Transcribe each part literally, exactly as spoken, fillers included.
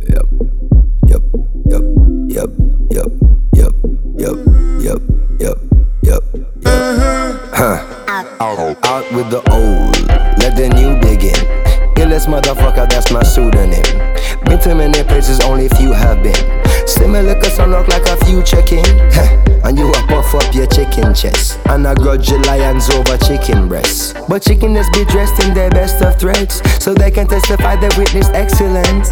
Yep, yep, yep, yep, yep, yep, yep, yep, yep, yep, yep. Huh. Out, out with the old, let the new begin. Illest motherfucker, that's my pseudonym. Been to many places, only few have been. Similar cause I look like a future king. And you a puff up your chicken chest, and I grudge your lions over chicken breasts. But chicken is be dressed in their best of threads, so they can testify they witnessed excellence.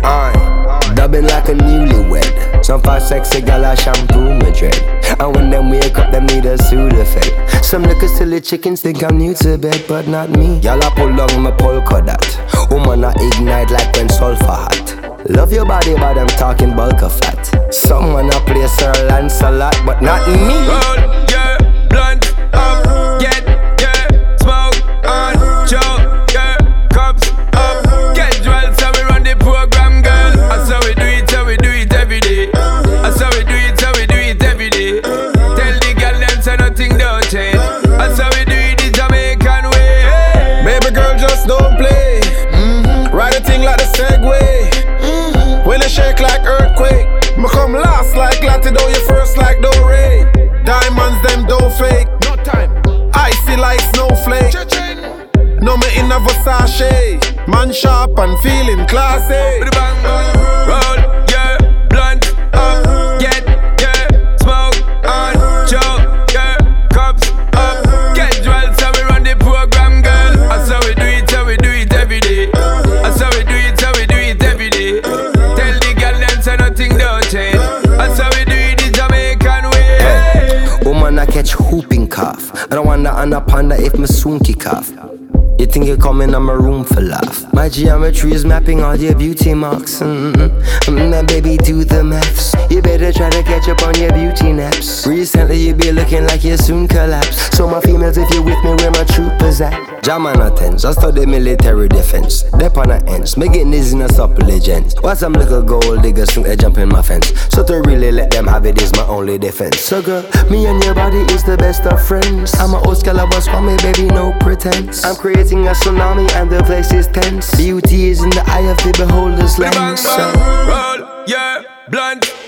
I dubbing like a newlywed. Some fast sexy gal a shampoo my dread, and when them wake up them need a Sudafed. Some little silly chickens think I'm new to bed, but not me. Y'all a pull on my polka dot. Woman a ignite like when sulfur hot. Love your body but I'm talking bulk of fat. Someone a play Sir Lancelot, but not me. Roll your blunt up, get your smoke on, choke your cups up. Casual, so we run the program, girl. That's how we do it, how we do it every day. That's how we do it, how we do it every day. Tell the girl them say nothing don't change. That's how we do it the Jamaican way. Baby girl, just don't play. Mm-hmm. Ride a thing like the Segway. Mm-hmm. When it shake like earthquake, me come last like Latido, you first like Dore. Diamonds, them don't fake. No time. Icy like snowflake. Cha-ching. No me in a Versace. Man sharp and feeling classy. With the bang bang. Roll your blunt up, get your smoke on, choke your cups up. Casual, so we run the program, girl. That's how we do it, how we do it every day. That's how we do it, how we do it every day. Tell the girl them say nothing don't change. That's how we do it the Jamaican way. Hey. Woman I catch whooping cough. I don't wanna anaconda if me soon kick off. You think you're coming on my room for laugh? My geometry is mapping all your beauty marks. Mm-mm. Mm, baby, do the maths. You better try to catch up on your beauty naps. Recently you be looking like you soon collapse. So my females, if you with me, where my troopers at? Jam on a tens, I study military defense. Dep on the ends, me getting this in a supple legends. Why some little gold diggers think they jump in my fence? So to really let them have it is my only defense. So girl, me and your body is the best of friends. I'm a Oscar boss for me, baby, no pretense. I'm creating a tsunami and the place is tense. Beauty is in the eye of the beholder's lens. Bang, bang. Roll your blunt